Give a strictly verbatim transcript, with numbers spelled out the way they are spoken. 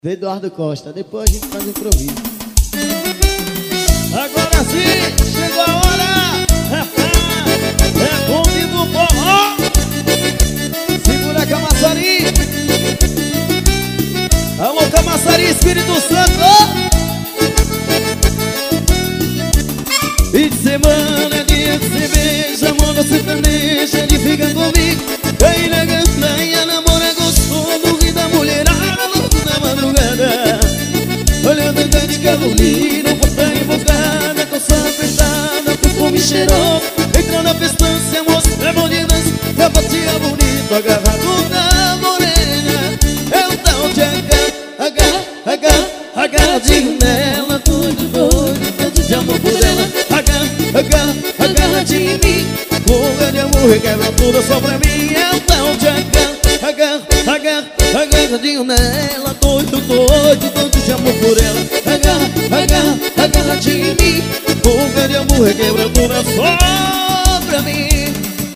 Eduardo Costa, depois a gente faz improviso. Agora sim, chegou a hora. É bonde do forró. Segura Camaçari. Alô Camaçari, Espírito Santo. Fim de semana é dia de cerveja, moda sertaneja de fica comigo. Cai na gantanha, namora gostoso, ri da mulherada, louco da madrugada. Olhando a de Carolina, porta invocada, calça apertada, perfume cheiroso. Entrou na festança, moço, é bom de dança, sapatinha bonita, agarrado na morena. É o tal de agarra, agarra, agarra, agarradinho nela, doido, doido, doido de amor por ela. Agarra, agarra, agarradinho em mim, fuga de amor, requebra tudo só pra mim. É o tal de agarra, agarra, agarra, agarradinho nela, doido, doido, doido de amor por ela. Agarra, agarra, agarradinho em mim, fuga de amor, requebra tudo só pra mim.